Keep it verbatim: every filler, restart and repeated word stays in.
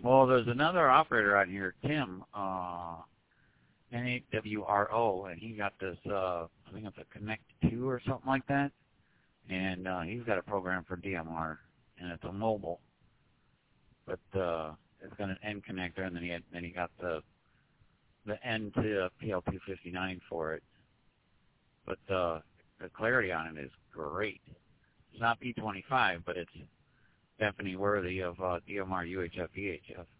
Well, there's another operator out here, Tim, uh, N A W R O, and he got this, uh, I think it's a Connect two or something like that, and uh, he's got a program for D M R, and it's a mobile, but uh, it's got an N connector, and then he had, then he got the the N to P L two fifty-nine for it, but uh, the clarity on it is great. It's not P twenty-five, but it's definitely worthy of uh, D M R U H F V H F.